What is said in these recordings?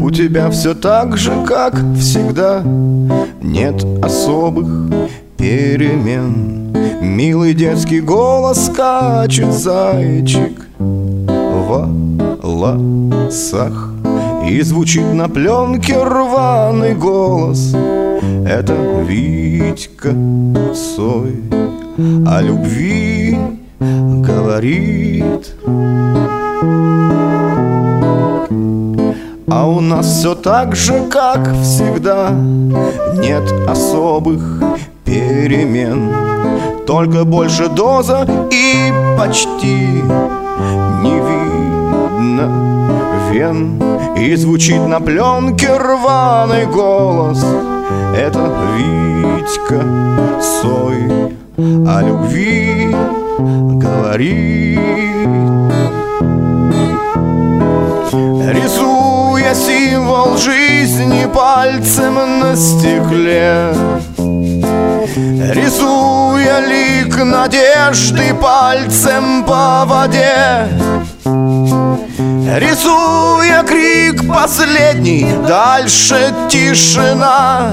У тебя все так же, как всегда, нет особых перемен. Милый детский голос скачет зайчик в волосах, и звучит на пленке рваный голос. Это Витька Цой о любви говорит. А у нас все так же, как всегда, нет особых перемен. Только больше доза и почти не видно вен. И звучит на пленке рваный голос. Это Витька Цой о любви говорит. Рисуя символ жизни пальцем на стекле, рисуя лик надежды пальцем по воде, рисуя крик последний, дальше тишина,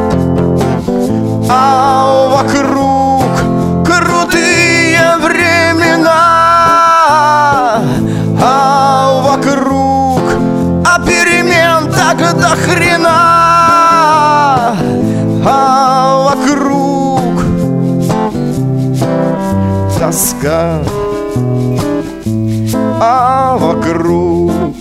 а вокруг крутые времена, а вокруг перемен так до хрена, а вокруг тоска, а вокруг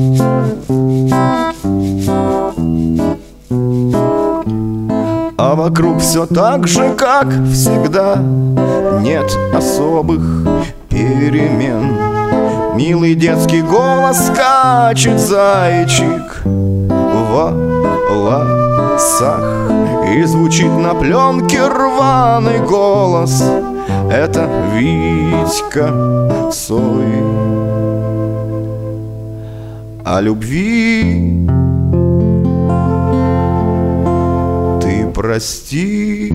все так же, как всегда, нет особых перемен. Милый детский голос скачет зайчик в волосах, и звучит на пленке рваный голос. Это Витька Цой о любви. Ты прости.